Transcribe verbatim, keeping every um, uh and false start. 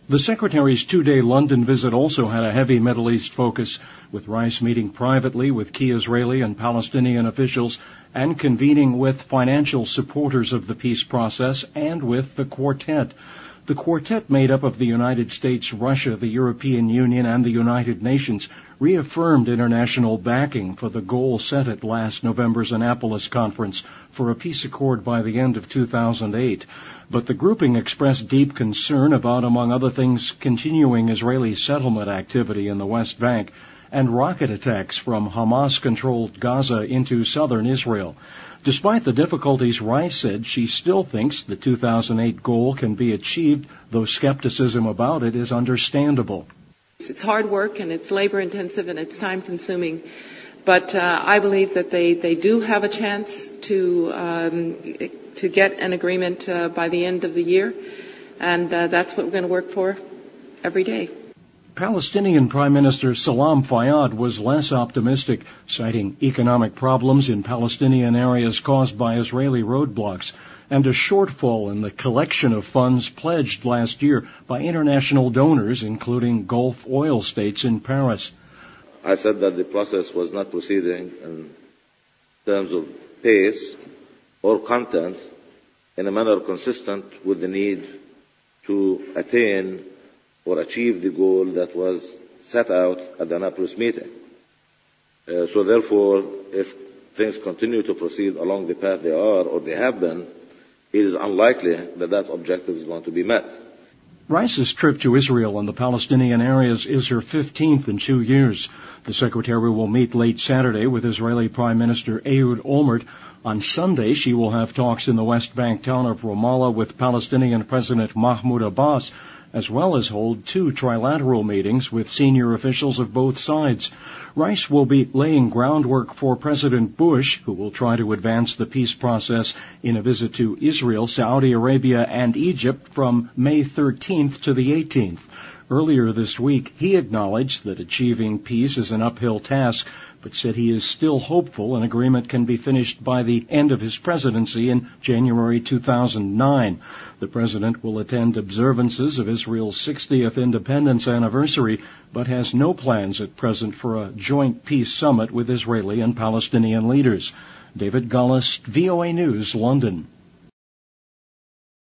The Secretary's two-day London visit also had a heavy Middle East focus, with Rice meeting privately with key Israeli and Palestinian officials and convening with financial supporters of the peace process and with the Quartet. The Quartet, made up of the United States, Russia, the European Union, and the United Nations, reaffirmed international backing for the goal set at last November's Annapolis conference for a peace accord by the end of two thousand eight. But the grouping expressed deep concern about, among other things, continuing Israeli settlement activity in the West Bank and rocket attacks from Hamas-controlled Gaza into southern Israel. Despite the difficulties, Rice said she still thinks the two thousand eight goal can be achieved, though skepticism about it is understandable. It's hard work and it's labor-intensive and it's time-consuming, but uh, I believe that they, they do have a chance to um, to get an agreement uh, by the end of the year, and uh, that's what we're going to work for every day. Palestinian Prime Minister Salam Fayyad was less optimistic, citing economic problems in Palestinian areas caused by Israeli roadblocks and a shortfall in the collection of funds pledged last year by international donors, including Gulf oil states in Paris. I said that the process was not proceeding in terms of pace or content in a manner consistent with the need to attain or achieve the goal that was set out at the Annapolis meeting. Uh, so therefore, if things continue to proceed along the path they are or they have been, it is unlikely that that objective is going to be met. Rice's trip to Israel and the Palestinian areas is her fifteenth in two years. The Secretary will meet late Saturday with Israeli Prime Minister Ehud Olmert. On Sunday, she will have talks in the West Bank town of Ramallah with Palestinian President Mahmoud Abbas, as well as hold two trilateral meetings with senior officials of both sides. Rice will be laying groundwork for President Bush, who will try to advance the peace process in a visit to Israel, Saudi Arabia, and Egypt from May thirteenth to the eighteenth. Earlier this week, he acknowledged that achieving peace is an uphill task, but said he is still hopeful an agreement can be finished by the end of his presidency in January two thousand nine. The president will attend observances of Israel's sixtieth independence anniversary, but has no plans at present for a joint peace summit with Israeli and Palestinian leaders. David Gullis, V O A News, London.